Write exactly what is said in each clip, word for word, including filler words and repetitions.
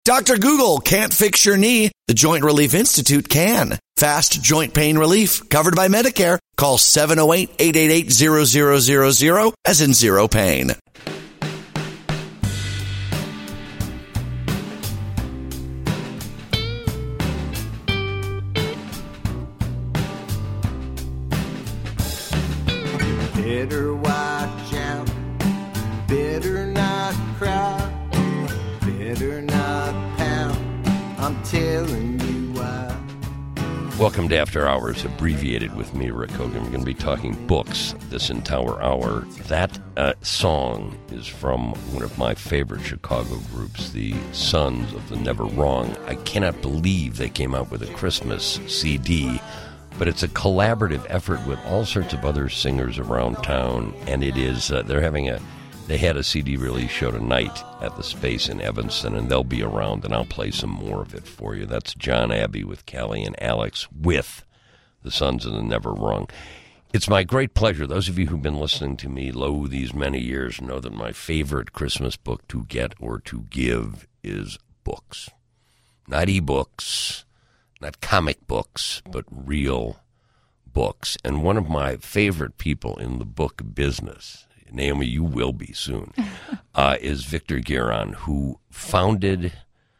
Doctor Google can't fix your knee. The Joint Relief Institute can. Fast joint pain relief covered by Medicare. Call seven oh eight, eight eight eight, zero zero zero zero as in zero pain. Better watch out. Better not cry. Better not pout. I'm telling you why. Welcome to After Hours, abbreviated with me, Rick Hogan. We're going to be talking books this entire hour. That uh, song is from one of my favorite Chicago groups, the Sons of the Never Wrong. I cannot believe they came out with a Christmas C D, but it's a collaborative effort with all sorts of other singers around town, and it is, uh, they're having a, they had a C D release show tonight at the Space in Evanston, and they'll be around, and I'll play some more of it for you. That's John Abbey with Callie and Alex with the Sons of the Never Wrong. It's my great pleasure. Those of you who've been listening to me, lo, these many years, know that my favorite Christmas book to get or to give is books. Not e-books, not comic books, but real books. And one of my favorite people in the book business, Naomi, you will be soon, uh, is Victor Guerin, who founded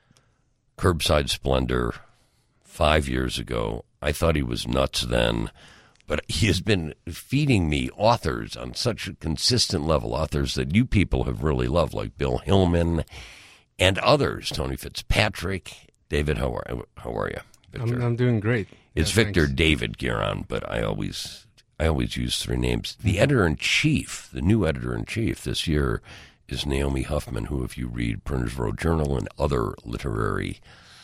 Curbside Splendor five years ago. I thought he was nuts then, but he has been feeding me authors on such a consistent level, authors that you people have really loved, like Bill Hillman and others, Tony Fitzpatrick. David, how are, how are you? I'm, I'm doing great. It's yeah, Victor thanks. David Guerin, but I always I always use three names. The editor-in-chief, the new editor-in-chief this year is Naomi Huffman, who, if you read Printers Row Journal and other literary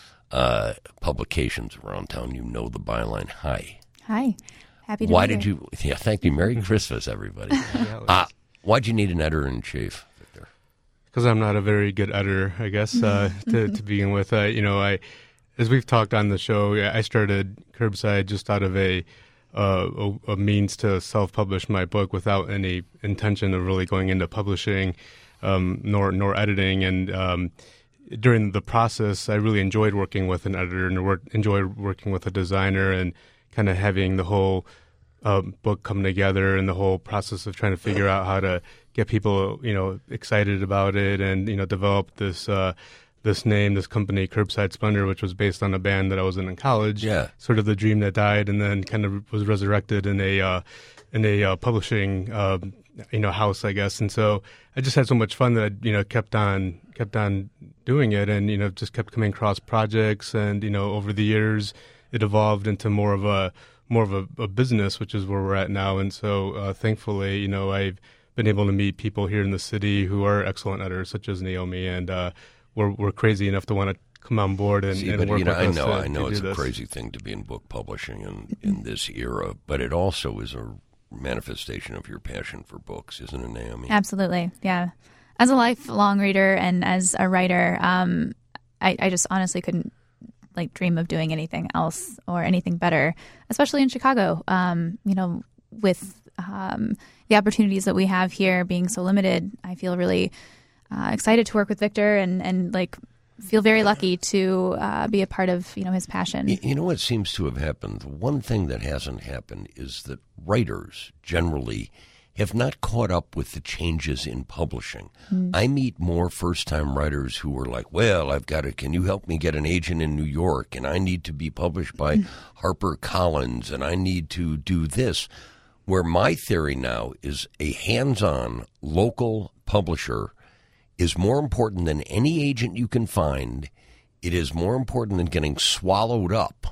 uh, publications around town, you know the byline. Hi. Hi. Happy to Why be did here. you? Yeah, thank you. Merry Christmas, everybody. Yeah, uh, why'd you need an editor-in-chief, Victor? Because I'm not a very good editor, I guess, uh, to, to begin with. Uh, you know, I, as we've talked on the show, I started Curbside just out of a, uh, a, a means to self-publish my book without any intention of really going into publishing, um, nor nor editing. And um, during the process, I really enjoyed working with an editor and work, enjoyed working with a designer and kind of having the whole um, book come together and the whole process of trying to figure out how to get people, you know, excited about it and, you know, develop this uh, this name, this company, Curbside Splendor, which was based on a band that I was in in college. Yeah. Sort of the dream that died and then kind of was resurrected in a uh, in a uh, publishing uh, you know house, I guess. And so I just had so much fun that I, you know, kept on kept on doing it and, you know, just kept coming across projects. And, you know, over the years, it evolved into more of a more of a, a business, which is where we're at now. And so uh, thankfully, you know, I've been able to meet people here in the city who are excellent editors, such as Naomi, and uh, we're we're crazy enough to want to come on board and, See, and but, work you know, with I us know, to, I know to it's do a this. crazy thing to be in book publishing in, in this era, but it also is a manifestation of your passion for books, isn't it, Naomi? Absolutely, yeah. As a lifelong reader and as a writer, um, I, I just honestly couldn't like dream of doing anything else or anything better, especially in Chicago. Um, you know, with um, the opportunities that we have here being so limited, I feel really uh, excited to work with Victor and, and like feel very lucky to uh, be a part of, you know, his passion. You, you know what seems to have happened? The one thing that hasn't happened is that writers generally have not caught up with the changes in publishing. Mm. I meet more first-time writers who are like, well, I've got to, can you help me get an agent in New York? And I need to be published by mm. HarperCollins, and I need to do this. Where my theory now is a hands-on local publisher is more important than any agent you can find. It is more important than getting swallowed up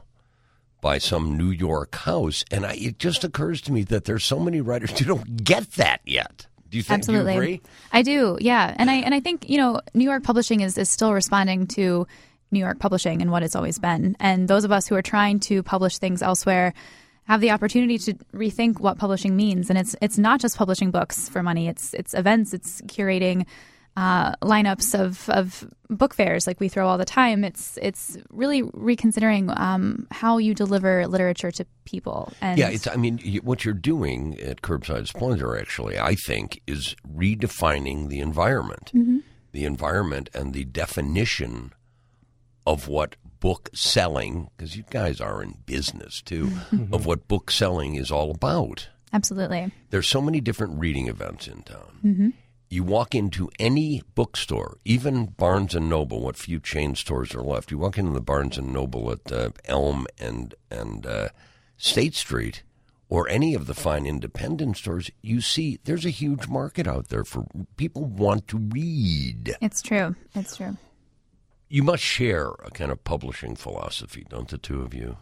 by some New York house. And I, it just occurs to me that there's so many writers who don't get that yet. Do you think? Absolutely. Do you agree? I do, yeah. And I and I think, you know, New York publishing is, is still responding to New York publishing and what it's always been. And those of us who are trying to publish things elsewhere have the opportunity to rethink what publishing means. And it's it's not just publishing books for money. It's it's events. It's curating uh, lineups of, of book fairs like we throw all the time. It's it's really reconsidering um, how you deliver literature to people. And yeah, it's. I mean, you, what you're doing at Curbside Splendor, actually, I think, is redefining the environment, mm-hmm. the environment and the definition of what book selling, because you guys are in business too, of what book selling is all about. Absolutely. There's so many different reading events in town. Mm-hmm. You walk into any bookstore, even Barnes and Noble, what few chain stores are left. You walk into the Barnes and Noble at uh, Elm and and uh, State Street, or any of the fine independent stores, you see there's a huge market out there for people want to read. It's true. It's true. You must share a kind of publishing philosophy, don't the two of you?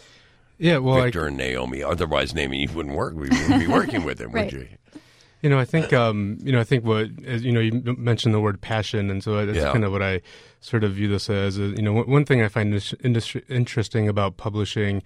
Yeah, well, Victor I, and Naomi. Otherwise, Naomi, you wouldn't work. We wouldn't be working with him, Right. would you? you know, I think, um, you know, I think what, as, you know, you m- mentioned the word passion, and so that's Yeah. kind of what I sort of view this as. You know, one, one thing I find indus- industry, interesting about publishing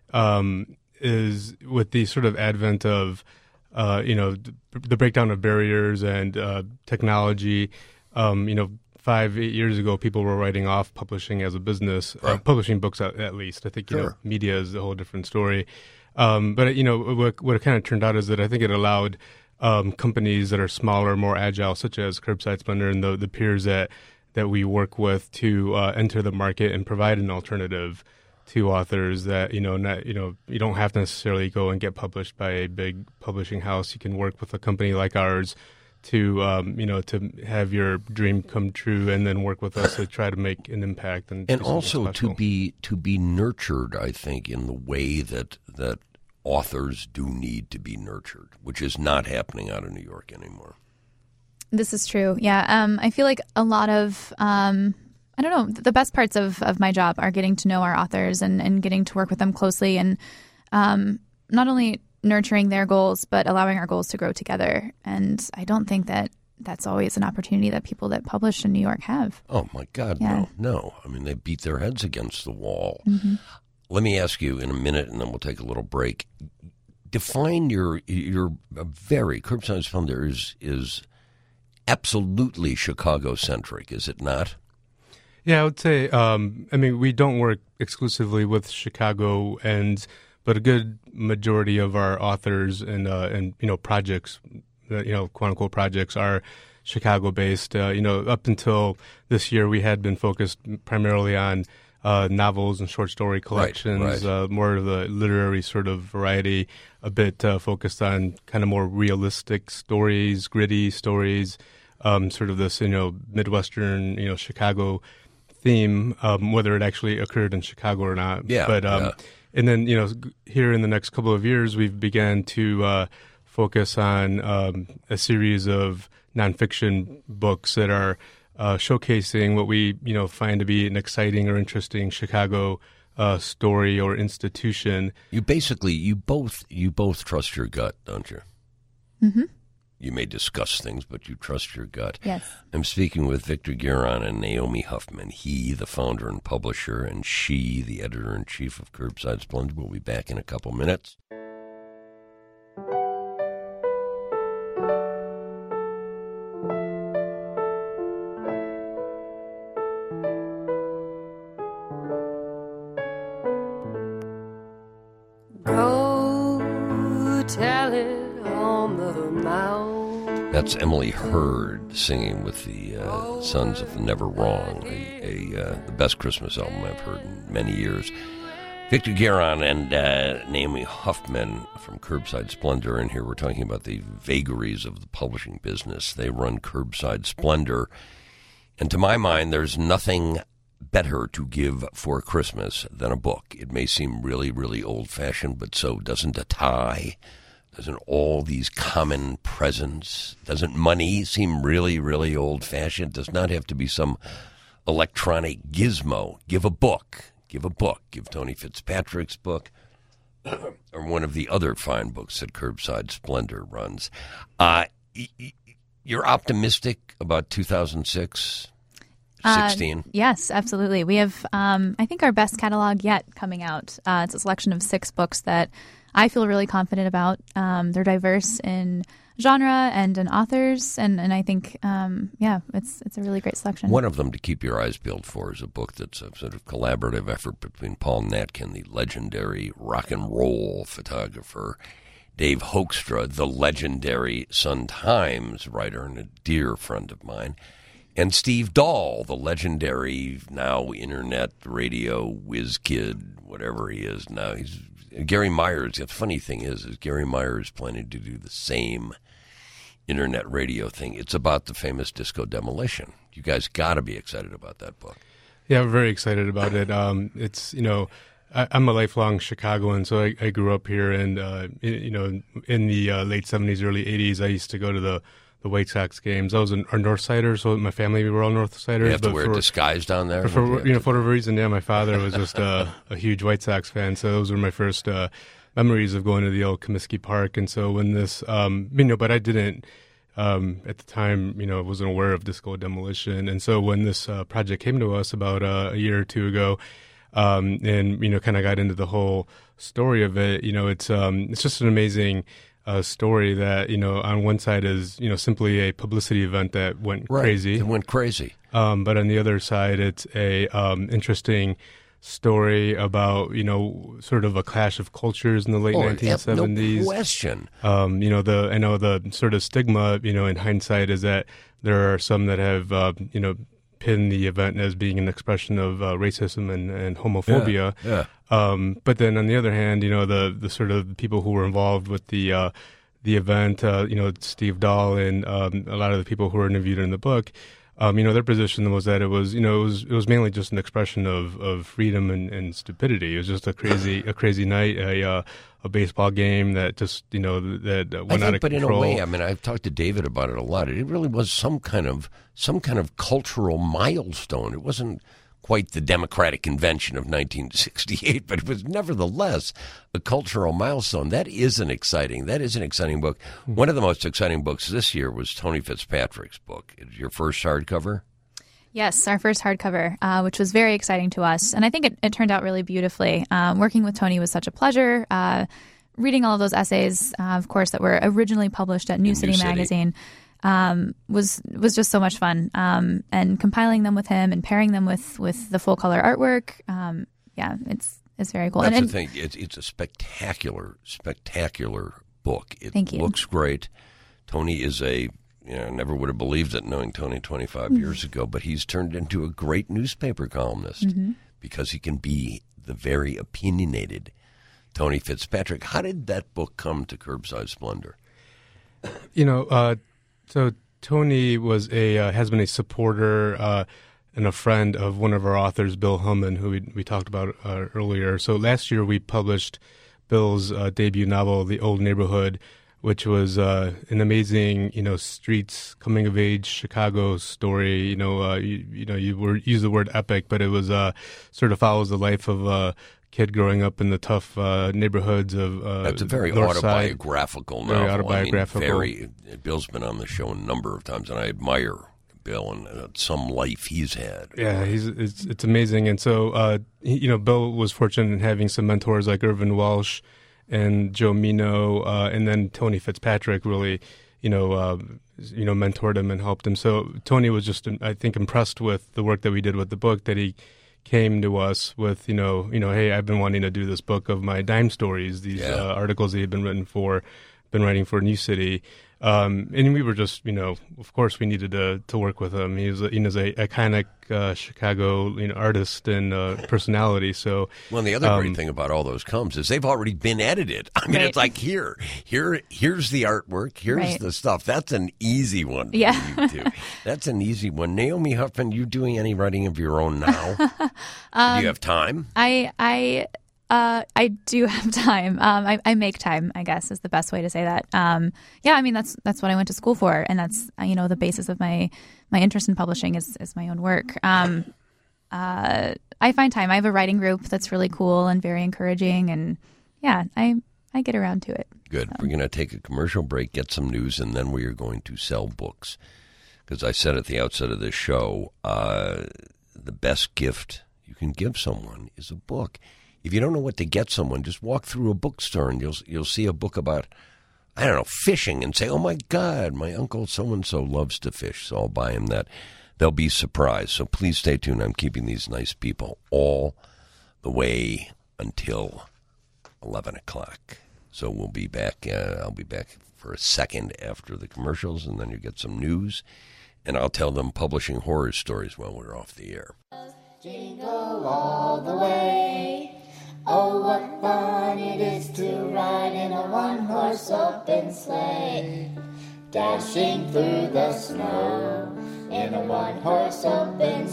um, is with the sort of advent of, uh, you know, the, the breakdown of barriers and uh, technology. Um, you know, five, eight years ago, people were writing off publishing as a business, uh, Right. publishing books at, at least. I think, you know, Sure. media is a whole different story. Um, but, you know, what, what it kind of turned out is that I think it allowed um, companies that are smaller, more agile, such as Curbside Splendor and the, the peers that, that we work with to uh, enter the market and provide an alternative to authors that, you know, not, you know, you don't have to necessarily go and get published by a big publishing house. You can work with a company like ours to, um, you know, to have your dream come true, and then work with us to try to make an impact. And, And do something also special. to be to be nurtured, I think, in the way that that authors do need to be nurtured, which is not happening out of New York anymore. This is true. Yeah. Um, I feel like a lot of, um, I don't know, the best parts of, of my job are getting to know our authors and, and getting to work with them closely, and um, not only nurturing their goals, but allowing our goals to grow together. And I don't think that that's always an opportunity that people that publish in New York have. Oh, my God, Yeah. no, no. I mean, they beat their heads against the wall. Mm-hmm. Let me ask you in a minute, and then we'll take a little break. Define your your very Curbside Splendor is is absolutely Chicago centric, is it not? Yeah, I would say. Um, I mean, we don't work exclusively with Chicago, and but a good majority of our authors and uh, and you know projects, uh, you know, quote unquote projects are Chicago based. Uh, you know, up until this year, we had been focused primarily on uh, novels and short story collections, right. Uh, more of the literary sort of variety. A bit uh, focused on kind of more realistic stories, gritty stories, um, sort of this you know Midwestern, you know, Chicago theme, um, whether it actually occurred in Chicago or not. Yeah, But um, yeah. and then you know here in the next couple of years, we've began to uh, focus on um, a series of nonfiction books that are uh, showcasing what we you know find to be an exciting or interesting Chicago uh, story or institution. You basically you both you both trust your gut, don't you? Mm-hmm. You may discuss things, but you trust your gut. Yes. I'm speaking with Victor Guerin and Naomi Huffman. He, the founder and publisher, and she, the editor-in-chief of Curbside Splendor. We'll be back in a couple minutes. Go tell it on the mountain. That's Emily Hurd singing with the uh, Sons of the Never Wrong, a, a uh, the best Christmas album I've heard in many years. Victor Guerin and uh, Naomi Huffman from Curbside Splendor, and here we're talking about the vagaries of the publishing business. They run Curbside Splendor, and to my mind, there's nothing better to give for Christmas than a book. It may seem really, really old-fashioned, but so doesn't a tie. Doesn't all these common presents, doesn't money seem really, really old-fashioned? It does not have to be some electronic gizmo. Give a book. Give a book. Give Tony Fitzpatrick's book or one of the other fine books that Curbside Splendor runs. Uh, y- y- you're optimistic about two thousand six? sixteen? Uh, yes, absolutely. We have, um, I think, our best catalog yet coming out. Uh, it's a selection of six books that I feel really confident about. Um, they're diverse in genre and in authors, and, and I think, um, yeah, it's it's a really great selection. One of them to keep your eyes peeled for is a book that's a sort of collaborative effort between Paul Natkin, the legendary rock and roll photographer, Dave Hoekstra, the legendary Sun-Times writer and a dear friend of mine, And Steve Dahl, the legendary now internet radio whiz kid, whatever he is now. He's Gary Myers. The funny thing is, is Gary Myers planning to do the same internet radio thing. It's about the famous Disco Demolition. You guys got to be excited about that book. Yeah, we're very excited about it. Um, it's, you know, I, I'm a lifelong Chicagoan, so I, I grew up here, and, uh, in, you know, in the uh, late seventies, early eighties, I used to go to the, the White Sox games. I was an, a North Sider, so my family, we were all North Siders. You have to but wear for, a disguise down there? For, you, you know, to... for whatever reason, yeah, my father was just uh, a huge White Sox fan, so those were my first uh, memories of going to the old Comiskey Park. And so when this, um, you know, but I didn't, Um, at the time, you know, wasn't aware of Disco Demolition. And so when this uh, project came to us about uh, a year or two ago, um, and, you know, kind of got into the whole story of it, you know, it's um, it's just an amazing uh, story that, you know, on one side is, you know, simply a publicity event that went right. crazy. It went crazy. Um, but on the other side, it's a um, interesting story about, you know, sort of a clash of cultures in the late oh, nineteen seventies. No question. Um, you know, the I know the sort of stigma, you know, in hindsight is that there are some that have, uh, you know, pinned the event as being an expression of uh, racism and, and homophobia. Yeah, yeah. Um, but then on the other hand, you know, the, the sort of people who were involved with the uh, the event, uh, you know, Steve Dahl and um, a lot of the people who were interviewed in the book, Um, you know, their position was that it was, you know, it was it was mainly just an expression of, of freedom and, and stupidity. It was just a crazy a crazy night, a uh, a baseball game that just, you know, that went I out think, of but control. in a way, I mean, I've talked to David about it a lot. It really was some kind of some kind of cultural milestone. It wasn't quite the Democratic Convention of nineteen sixty-eight, but it was nevertheless a cultural milestone. That is an exciting, that is an exciting book. One of the most exciting books this year was Tony Fitzpatrick's book. It's your first hardcover? Yes, our first hardcover, uh, which was very exciting to us. And I think it, it turned out really beautifully. Um, working with Tony was such a pleasure. Uh, reading all of those essays, uh, of course, that were originally published at New In City New City. Magazine. Um, was was just so much fun, um, and compiling them with him and pairing them with, with the full color artwork. Um, yeah, it's it's very cool. That's and, the thing. It's, it's a spectacular, spectacular book. It Thank you. looks great. Tony is a, you know, I never would have believed it knowing Tony twenty-five mm-hmm. years ago, but he's turned into a great newspaper columnist mm-hmm. because he can be the very opinionated Tony Fitzpatrick. How did that book come to Curbside Splendor? You know, uh, so Tony was a uh, has been a supporter uh, and a friend of one of our authors, Bill Hillman, who we, we talked about uh, earlier. So last year we published Bill's uh, debut novel, The Old Neighborhood, which was uh, an amazing, you know, streets coming of age Chicago story. You know, uh, you, you know, you were use the word epic, but it was uh, sort of follows the life of a kid growing up in the tough uh, neighborhoods of uh, That's a very North autobiographical Side. novel. Very autobiographical. I mean, very, Bill's been on the show a number of times, and I admire Bill and uh, some life he's had. Yeah, he's it's it's amazing. And so, uh, he, you know, Bill was fortunate in having some mentors like Irvin Welsh and Joe Mino, uh, and then Tony Fitzpatrick really, you know, uh, you know, mentored him and helped him. So Tony was just, I think, impressed with the work that we did with the book, that he came to us with, you know, you know, hey, I've been wanting to do this book of my dime stories, these yeah. uh, articles that he had been written for, been writing for New City. Um, and we were just, you know, of course we needed to to work with him. He was, you know, a iconic uh, Chicago, you know, artist and uh, personality. So, well, and the other um, great thing about all those comes is they've already been edited. I mean, right. it's like here, here, here's the artwork, here's right. the stuff. That's an easy one. For yeah, you to. That's an easy one. Naomi Huffman, you doing any writing of your own now? um, Do you have time? I I. Uh, I do have time. Um, I, I make time, I guess, is the best way to say that. Um, yeah, I mean, that's that's what I went to school for, and that's, you know, the basis of my my interest in publishing is, is my own work. Um, uh, I find time. I have a writing group that's really cool and very encouraging, and yeah, I I get around to it. Good. So. We're going to take a commercial break, get some news, and then we are going to sell books. Because I said at the outset of this show, uh, the best gift you can give someone is a book. If you don't know what to get someone, just walk through a bookstore and you'll you'll see a book about, I don't know, fishing and say, oh, my God, my uncle so-and-so loves to fish, so I'll buy him that. They'll be surprised. So please stay tuned. I'm keeping these nice people all the way until eleven o'clock. So we'll be back. Uh, I'll be back for a second after the commercials, and then you get some news. and I'll tell them publishing horror stories when we're off the air. Jingle all the way. Oh, what fun it is to ride in a one-horse open sleigh. Dashing through the snow in a one-horse open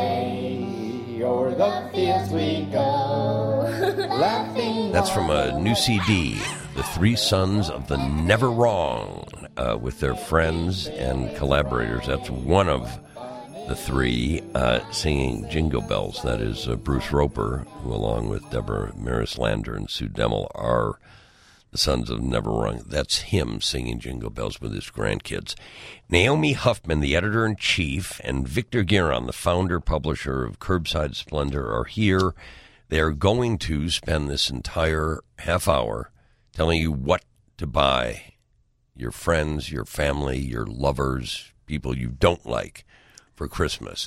sleigh. O'er the fields we go, laughing. That's from a new C D, The Three Sons of the Never Wrong, uh, with their friends and collaborators. That's one of the three uh, singing Jingle Bells. That is uh, Bruce Roper, who along with Deborah Marislander and Sue Demmel are the Sons of Never Wrong. That's him singing Jingle Bells with his grandkids. Naomi Huffman, the editor-in-chief, and Victor Guerin, the founder, publisher of Curbside Splendor, are here. They're going to spend this entire half hour telling you what to buy your friends, your family, your lovers, people you don't like for Christmas.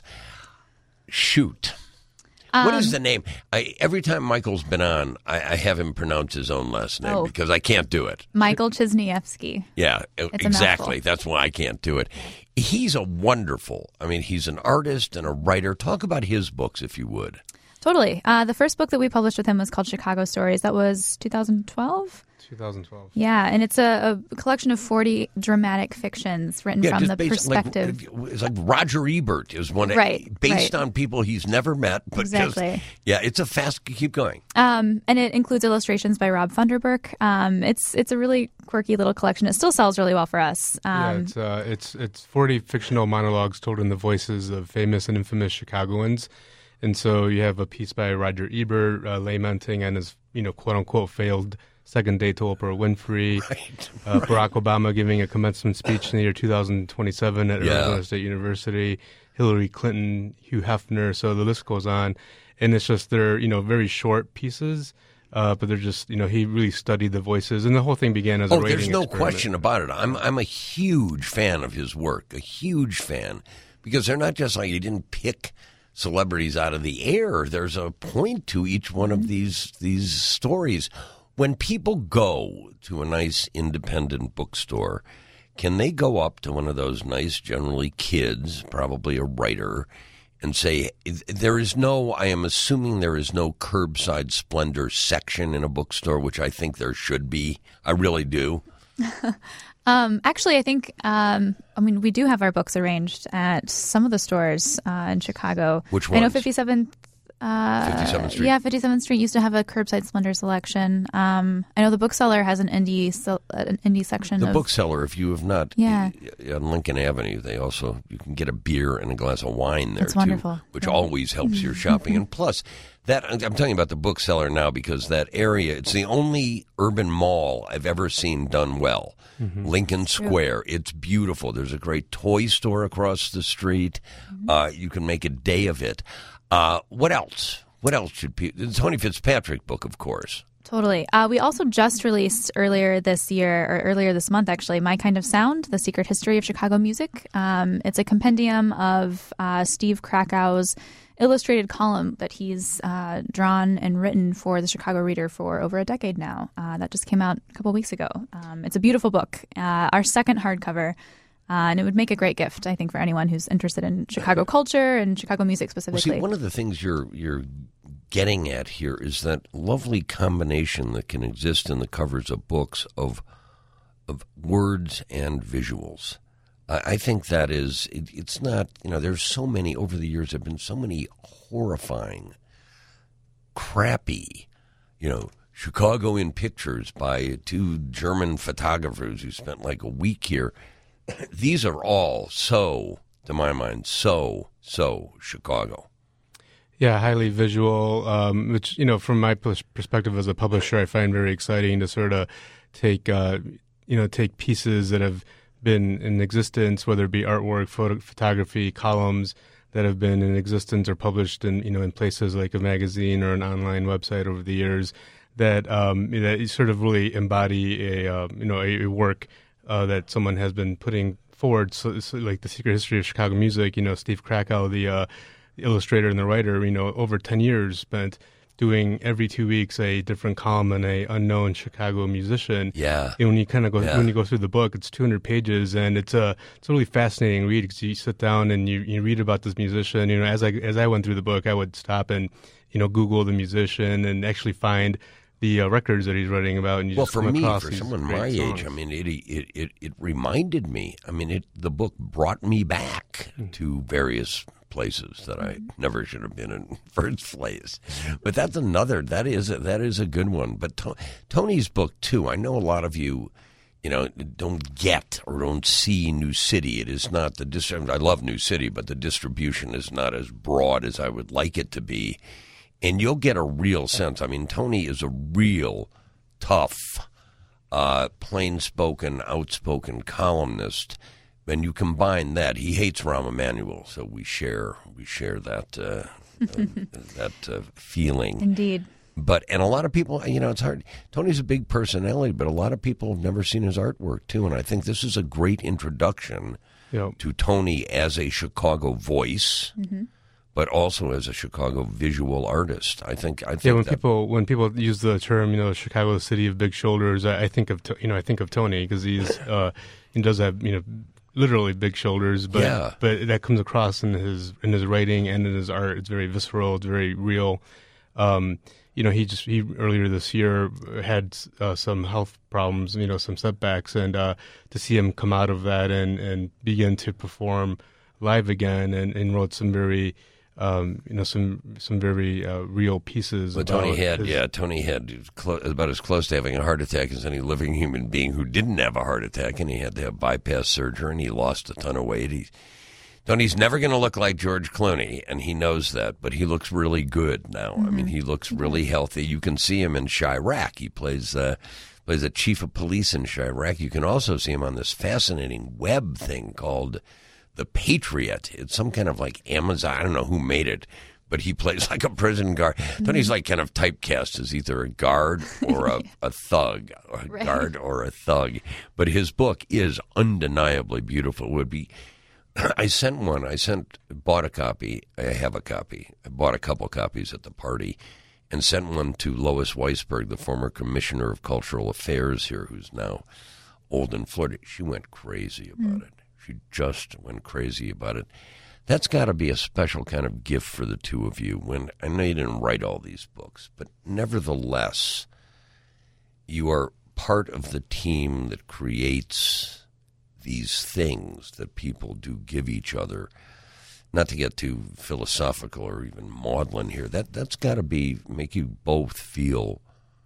Shoot. Um, what is the name? I, every time Michael's been on, I, I have him pronounce his own last name oh, because I can't do it. Michael Chizniewski. Yeah, it's exactly. That's why I can't do it. He's a wonderful, I mean, he's an artist and a writer. Talk about his books, if you would. Totally. Uh, the first book that we published with him was called Chicago Stories. That was two thousand twelve? twenty twelve. Yeah, and it's a, a collection of forty dramatic fictions written yeah, from the based, perspective. Like, it's like Roger Ebert is one right, based right. on people he's never met. But exactly. Just, yeah, it's a fast. Keep going. Um, and it includes illustrations by Rob Funderburk. Um, it's it's a really quirky little collection. It still sells really well for us. Um, yeah, it's uh, it's it's forty fictional monologues told in the voices of famous and infamous Chicagoans. And so you have a piece by Roger Ebert uh, lamenting on his, you know, quote unquote failed second date to Oprah Winfrey. Right, uh, right. Barack Obama giving a commencement speech in the year two thousand twenty-seven at Yeah. Arizona State University. Hillary Clinton, Hugh Hefner. So the list goes on. And it's just, they're, you know, very short pieces. Uh, but they're just, you know, he really studied the voices. And the whole thing began as oh, a writing there's no experiment. question about it. I'm, I'm a huge fan of his work, a huge fan. Because they're not just like, he didn't pick celebrities out of the air. There's a point to each one of these these stories. When people go to a nice independent bookstore, can they go up to one of those nice, generally kids, probably a writer, and say, there is no, I am assuming there is no Curbside Splendor section in a bookstore, which I think there should be. I really do. Um, actually, I think, um, I mean, we do have our books arranged at some of the stores uh, in Chicago. Which ones? I know fifty-seventh. Uh, fifty-seventh Street. Yeah, fifty-seventh Street used to have a Curbside Splendor selection. Um, I know the bookseller has an indie so, an indie section. The of, bookseller, if you have not, yeah. on Lincoln Avenue, they also, you can get a beer and a glass of wine there, That's too, wonderful. which Yeah. always helps your shopping. And plus, that I'm telling you about the bookseller now because that area, it's the only urban mall I've ever seen done well. Mm-hmm. Lincoln Square. Yeah. It's beautiful. There's a great toy store across the street. Mm-hmm. Uh, you can make a day of it. Uh, what else? What else should people... The Tony Fitzpatrick book, of course. Totally. Uh, we also just released earlier this year, or earlier this month, actually, My Kind of Sound, The Secret History of Chicago Music. Um, it's a compendium of uh, Steve Krakau's illustrated column that he's uh, drawn and written for the Chicago Reader for over a decade now. Uh, that just came out a couple weeks ago. Um, it's a beautiful book. Uh, our second hardcover. Uh, and it would make a great gift, I think, for anyone who's interested in Chicago culture and Chicago music specifically. Well, see, one of the things you're you're getting at here is that lovely combination that can exist in the covers of books of of words and visuals. I, I think that is, it, it's not, you know, there's so many, over the years, there have been so many horrifying, crappy, you know, Chicago in Pictures by two German photographers who spent like a week here. These are all so, to my mind, so, so Chicago. Yeah, highly visual, um, which, you know, from my perspective as a publisher, I find very exciting to sort of take, uh, you know, take pieces that have been in existence, whether it be artwork, photo, photography, columns that have been in existence or published in, you know, in places like a magazine or an online website over the years, that um, that sort of really embody a, uh, you know, a, a work Uh, that someone has been putting forward, so, so like The Secret History of Chicago Music. You know, Steve Krakow, the, uh, the illustrator and the writer, you know, over ten years spent doing every two weeks a different column on a unknown Chicago musician. Yeah. And when you kind of go Yeah. when you go through the book, it's two hundred pages, and it's a it's a really fascinating read because you sit down and you, you read about this musician. You know, as I as I went through the book, I would stop and you know Google the musician and actually find the uh, records that he's writing about. And you Well, just for come me, across for these someone great my songs. age, I mean, it, it it it reminded me. I mean, it the book brought me back Mm. to various places that I never should have been in first place. But that's another. That is a, that is a good one. But to, Tony's book too. I know a lot of you, you know, don't get or don't see New City. It is not the dis- I love New City, but the distribution is not as broad as I would like it to be. And you'll get a real sense. I mean, Tony is a real tough, uh, plain-spoken, outspoken columnist. And you combine that, he hates Rahm Emanuel, so we share we share that uh, uh, that uh, feeling. Indeed. But and a lot of people, you know, it's hard. Tony's a big personality, but a lot of people have never seen his artwork too. And I think this is a great introduction Yep. to Tony as a Chicago voice, Mm-hmm. but also as a Chicago visual artist. I think. I think Yeah, when that, people when people use the term, you know, Chicago City of Big Shoulders, I, I think of To- you know I think of Tony because he's uh, he does have you know literally big shoulders, but Yeah. but that comes across in his in his writing and in his art. It's very visceral. It's very real. Um, you know, he just he earlier this year had uh, some health problems, you know, some setbacks, and uh, to see him come out of that and, and begin to perform live again, and, and wrote some very, um, you know, some some very uh, real pieces. But about Tony had, his- yeah, Tony had clo- about as close to having a heart attack as any living human being who didn't have a heart attack, and he had to have bypass surgery, and he lost a ton of weight. He, Tony's never going to look like George Clooney, and he knows that, but he looks really good now. I mean, he looks really healthy. You can see him in Chirac. He plays uh, plays a chief of police in Chirac. You can also see him on this fascinating web thing called The Patriot. It's some kind of like Amazon. I don't know who made it, but he plays like a prison guard. Tony's like kind of typecast as either a guard or a, a thug, or a Right. guard or a thug. But his book is undeniably beautiful. It would be. I sent one. I sent, bought a copy. I have a copy. I bought a couple copies at the party and sent one to Lois Weisberg, the former commissioner of cultural affairs here, who's now old and flirty. She went crazy about it. She just went crazy about it. That's got to be a special kind of gift for the two of you. When I know you didn't write all these books, but nevertheless, you are part of the team that creates these things that people do give each other. Not to get too philosophical or even maudlin here, that that's got to be make you both feel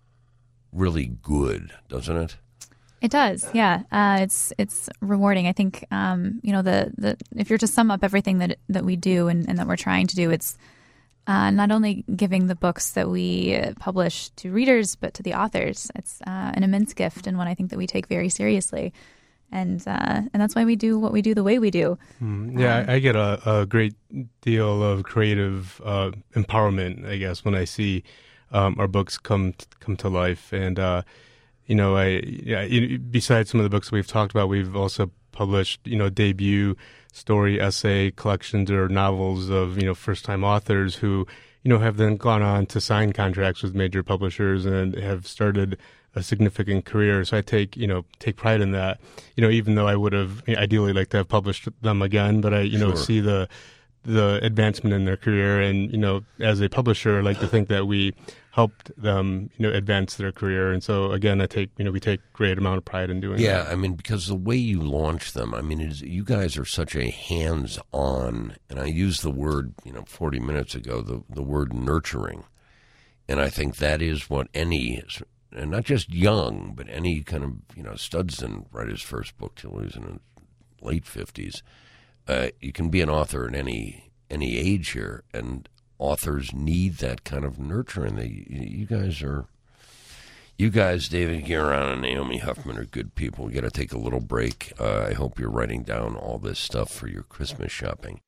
really good, doesn't it? It does, yeah. Uh, it's it's rewarding. I think um, you know the, the if you're to sum up everything that that we do and, and that we're trying to do, it's uh, not only giving the books that we uh, publish to readers, but to the authors. It's uh, an immense gift and one I think that we take very seriously. And uh, and that's why we do what we do the way we do. Mm, yeah, Um, I, I get a, a great deal of creative uh, empowerment, I guess, when I see um, our books come come to life. And uh, you know, I yeah, you- besides some of the books we've talked about, we've also published you know debut story essay collections or novels of you know first time authors who you know have then gone on to sign contracts with major publishers and have started a significant career. So I take, you know, take pride in that, you know, even though I would have ideally liked to have published them again, but I, you know, Sure. see the, the advancement in their career. And, you know, as a publisher, I like to think that we helped them, you know, advance their career. And so again, I take, you know, we take great amount of pride in doing Yeah, that. I mean, because the way you launch them, I mean, it is, you guys are such a hands-on, and I used the word, you know, forty minutes ago, the, the word nurturing. And I think that is what any, and not just young, but any kind of, you know, Studs didn't write his first book till he was in his late fifties. Uh, you can be an author at any any age here, and authors need that kind of nurturing. They, you guys are, you guys, David Guerin and Naomi Huffman, are good people. We got to take a little break. Uh, I hope you're writing down all this stuff for your Christmas shopping.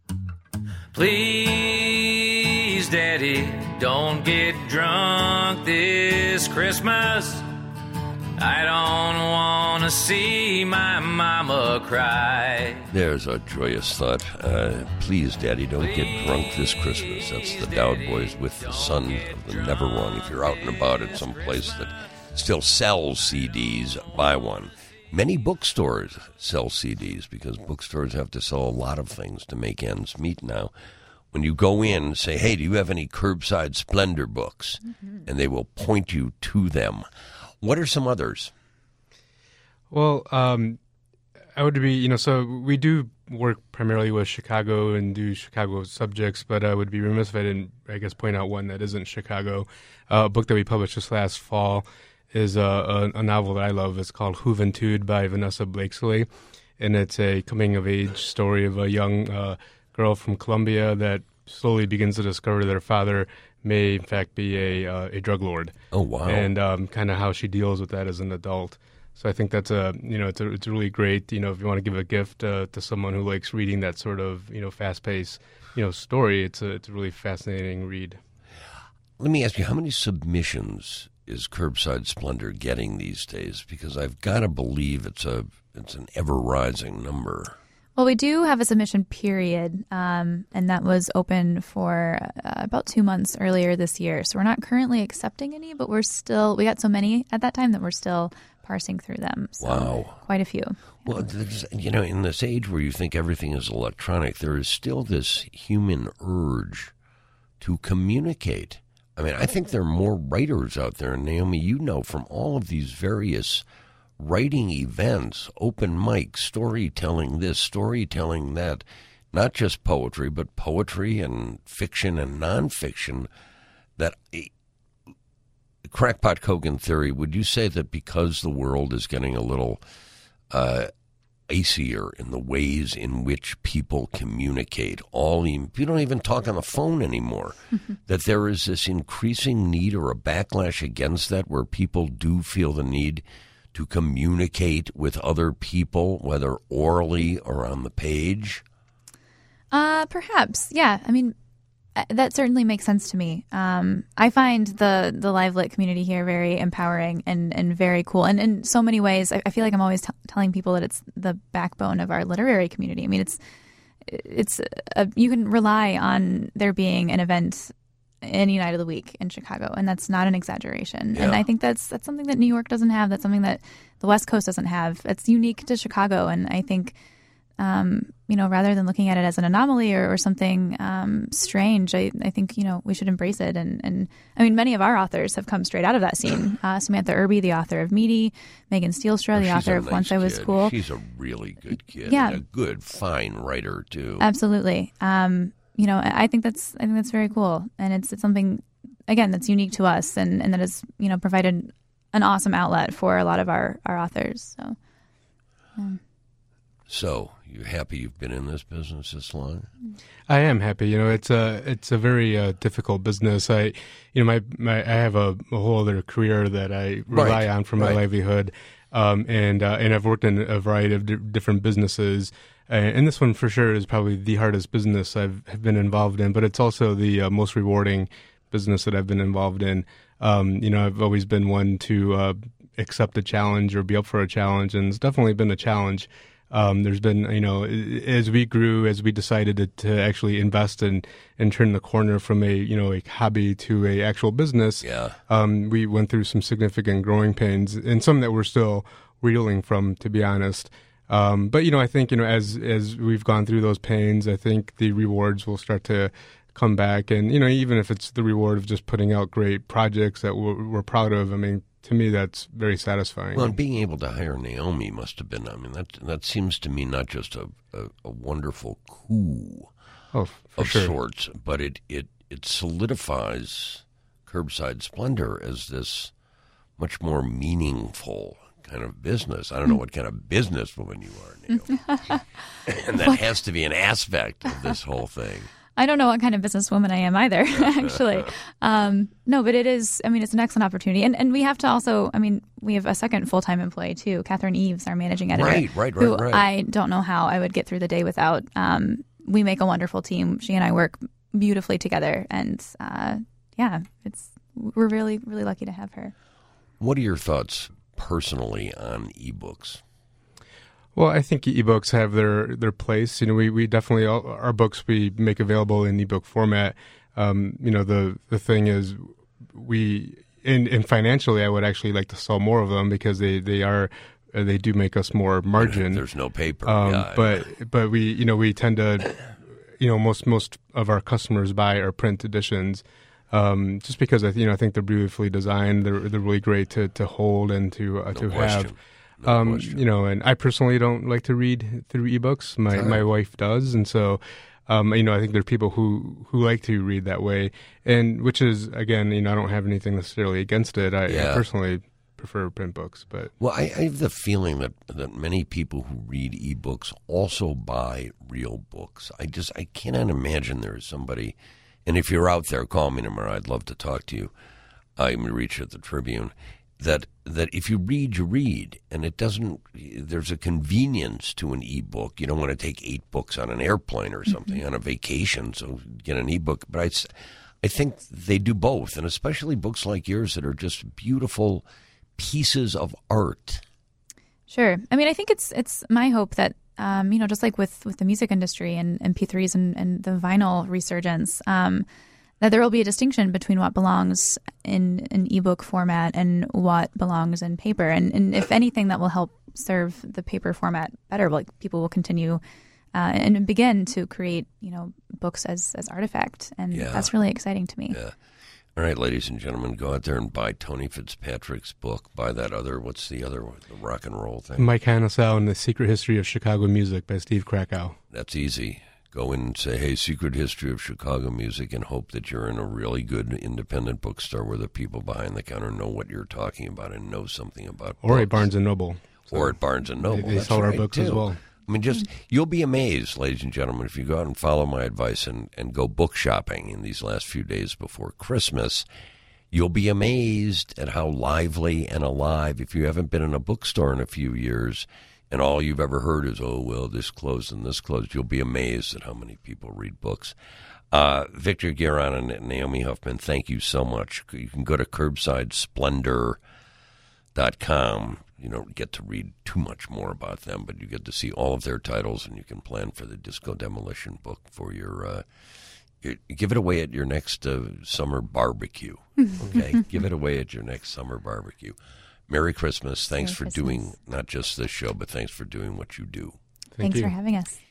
Please, Daddy, don't get drunk this Christmas. I don't want to see my mama cry. There's a joyous thought. Uh, please, Daddy, don't get drunk this Christmas. That's the Dowd Boys with the Son of the Never Wrong. If you're out and about at some place that still sells C Ds, buy one. Many bookstores sell C Ds because bookstores have to sell a lot of things to make ends meet now. When you go in, say, hey, do you have any Curbside Splendor books? Mm-hmm. And they will point you to them. What are some others? Well, um, I would be, you know, so we do work primarily with Chicago and do Chicago subjects, but I would be remiss if I didn't, I guess, point out one that isn't Chicago. Uh, a book that we published this last fall is a, a, a novel that I love. It's called Juventude by Vanessa Blakesley, and it's a coming-of-age story of a young uh, girl from Colombia that slowly begins to discover that her father may, in fact, be a uh, a drug lord. Oh, wow. And um, kind of how she deals with that as an adult. So I think that's a, you know, it's a, it's really great, you know, if you want to give a gift uh, to someone who likes reading that sort of, you know, fast-paced, you know, story, it's a, it's a really fascinating read. Let me ask you, how many submissions is Curbside Splendor getting these days? Because I've got to believe it's a it's an ever-rising number. Well, we do have a submission period, um, and that was open for uh, about two months earlier this year. So we're not currently accepting any, but we're still, we got so many at that time that we're still parsing through them. So wow. Quite a few. Yeah. Well, you know, in this age where you think everything is electronic, there is still this human urge to communicate. I mean, I think there are more writers out there, and Naomi, you know, from all of these various writing events, open mic, storytelling this, storytelling that, not just poetry, but poetry and fiction and nonfiction, that Crackpot Kogan theory, would you say that because the world is getting a little uh, icier in the ways in which people communicate, all you don't even talk on the phone anymore, mm-hmm. that there is this increasing need or a backlash against that where people do feel the need to communicate with other people, whether orally or on the page? Uh, perhaps, yeah. I mean, that certainly makes sense to me. Um, I find the the Live Lit community here very empowering and, and very cool. And in so many ways, I, I feel like I'm always t- telling people that it's the backbone of our literary community. I mean, it's it's a, you can rely on there being an event any night of the week in Chicago, and that's not an exaggeration. Yeah. And I think that's that's something that New York doesn't have. That's something that the West Coast doesn't have. It's unique to Chicago, and I think, um, you know, rather than looking at it as an anomaly or, or something um, strange, I, I think, you know, we should embrace it. And, and I mean, many of our authors have come straight out of that scene. Uh, Samantha Irby, the author of Meaty, Megan Steelstra, oh, the author of nice Once I Was kid. Cool. She's a really good kid. Yeah. And a good, fine writer, too. Absolutely. Um, you know, I think that's I think that's very cool. And it's it's something, again, that's unique to us and, and that has, you know, provided an awesome outlet for a lot of our, our authors. So, yeah. So, you happy you've been in this business this long? I am happy. You know, it's a it's a very uh, difficult business. I, you know, my, my I have a, a whole other career that I rely right. on for my right. livelihood, um, and uh, and I've worked in a variety of di- different businesses, uh, and this one for sure is probably the hardest business I've have been involved in. But it's also the uh, most rewarding business that I've been involved in. Um, you know, I've always been one to uh, accept a challenge or be up for a challenge, and it's definitely been a challenge. Um, there's been, you know, as we grew, as we decided to, to actually invest in and turn the corner from a, you know, a hobby to a actual business, yeah. um, we went through some significant growing pains and some that we're still reeling from, to be honest. Um, but, you know, I think, you know, as as we've gone through those pains, I think the rewards will start to come back. And, you know, even if it's the reward of just putting out great projects that we're, we're proud of, I mean, to me, that's very satisfying. Well, and being able to hire Naomi must have been, I mean, that that seems to me not just a, a, a wonderful coup oh, for of sure. sorts, but it, it, it solidifies Curbside Splendor as this much more meaningful kind of business. I don't know what kind of businesswoman you are, Naomi. And that has to be an aspect of this whole thing. I don't know what kind of businesswoman I am either, actually. Um, no, but it is, I mean, it's an excellent opportunity. And and we have to also, I mean, we have a second full-time employee, too, Catherine Eves, our managing editor. Right, right, right, who right. I don't know how I would get through the day without. Um, we make a wonderful team. She and I work beautifully together. And, uh, yeah, it's we're really, really lucky to have her. What are your thoughts, personally on ebooks? Well, I think ebooks have their, their place. You know, we, we definitely, all, our books we make available in ebook format. Um, you know, the, the thing is we, and, and financially, I would actually like to sell more of them because they, they are, uh, they do make us more margin. There's no paper. Um, yeah, but, but we, you know, we tend to, you know, most, most of our customers buy our print editions. Um, just because I, you know, I think they're beautifully designed. They're, they're really great to, to hold and to, uh, no to question. have. No um, question. you know, and I personally don't like to read through ebooks. My Right. my wife does, and so, um, you know, I think there are people who, who like to read that way, and which is again, you know, I don't have anything necessarily against it. I, Yeah. I personally prefer print books, but Well, I, I have the feeling that, that many people who read ebooks also buy real books. I just I cannot imagine there is somebody, and if you're out there, call me tomorrow. I'd love to talk to you. I can reach you at the Tribune. That that if you read, you read, and it doesn't. There's a convenience to an ebook. You don't want to take eight books on an airplane or something mm-hmm. on a vacation, so get an ebook. But I, I think they do both, and especially books like yours that are just beautiful pieces of art. Sure. I mean, I think it's it's my hope that um, you know, just like with, with the music industry and M P threes and, and the vinyl resurgence. Um, that there will be a distinction between what belongs in an ebook format and what belongs in paper. And, and if anything, that will help serve the paper format better. Like people will continue uh, and begin to create, you know, books as, as artifact. And Yeah. that's really exciting to me. Yeah. All right, ladies and gentlemen, go out there and buy Tony Fitzpatrick's book. Buy that other, what's the other one? The rock and roll thing. Mike Hanesau and the Secret History of Chicago Music by Steve Krakow. That's easy. Go in and say, hey, Secret History of Chicago Music, and hope that you're in a really good independent bookstore where the people behind the counter know what you're talking about and know something about Or books. at Barnes and Noble. So or at Barnes and Noble. They, they That's sell our right, books too. as well. I mean, just you'll be amazed, ladies and gentlemen, if you go out and follow my advice and, and go book shopping in these last few days before Christmas. You'll be amazed at how lively and alive, if you haven't been in a bookstore in a few years, and all you've ever heard is, oh, well, this closed and this closed, you'll be amazed at how many people read books. Uh, Victor Guerin and Naomi Huffman, thank you so much. You can go to curbside splendor dot com. You don't get to read too much more about them, but you get to see all of their titles, and you can plan for the Disco Demolition book for your, uh, your give it away at your next uh, summer barbecue. Okay? Give it away at your next summer barbecue. Merry Christmas. Thanks Merry for Christmas. doing not just this show, but thanks for doing what you do. Thank Thanks you. for having us.